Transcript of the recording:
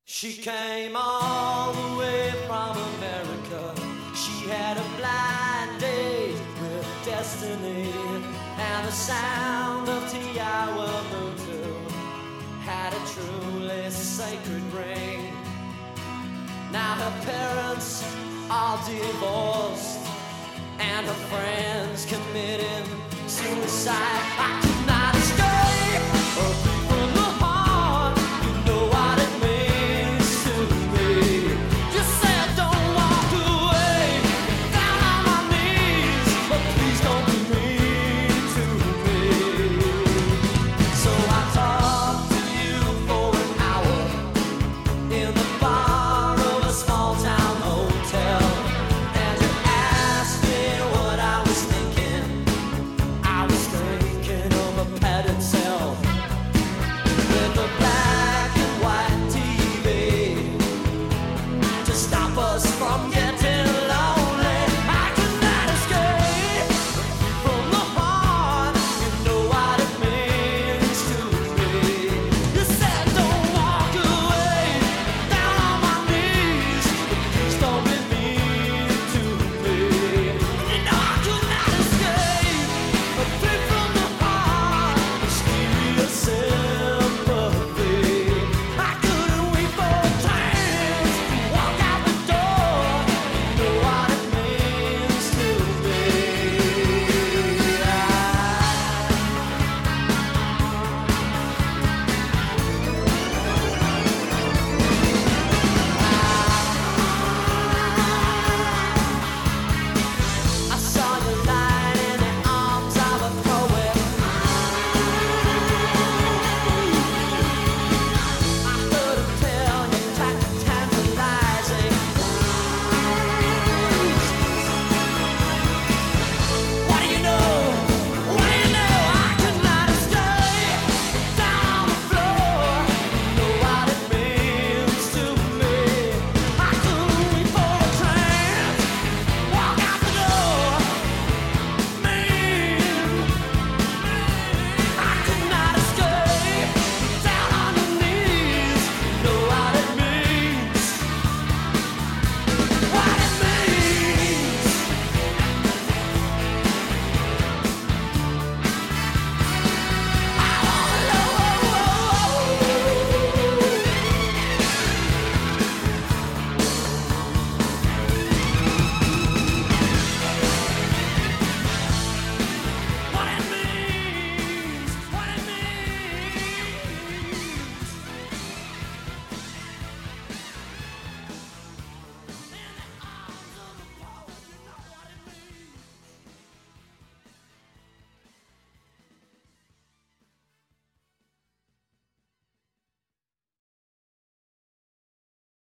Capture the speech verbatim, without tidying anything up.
She came all the way from America. She had a blind date with destiny, and the sound of Tiawa Mutu had a truly sacred ring. Now her parents are divorced, and her friends committing suicide. I could not escape.